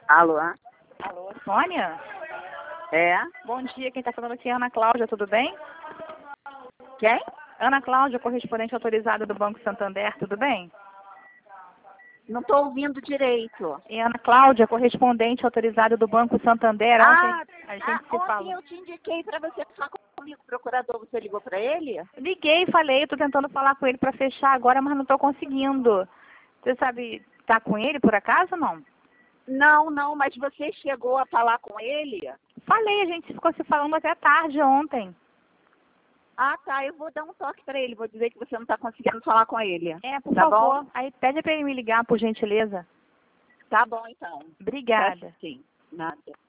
Alô? Alô, Sônia? É? Bom dia, quem está falando aqui é Ana Cláudia, tudo bem? Quem? Ana Cláudia, correspondente autorizada do Banco Santander, tudo bem? Não estou ouvindo direito. E Ana Cláudia, correspondente autorizada do Banco Santander, ontem a gente se ontem falou. eu te indiquei para você falar comigo, procurador, você ligou para ele? Liguei e falei, estou tentando falar com ele para fechar agora, mas não estou conseguindo. Você sabe, tá com ele por acaso ou não? Não, mas você chegou a falar com ele? Falei, a gente ficou se falando até tarde ontem. Ah, tá, eu vou dar um toque para ele, vou dizer que você não está conseguindo falar com ele. Por Tá favor. bom? Aí pede para ele me ligar, por gentileza. Tá bom, então. Obrigada. Sim, nada.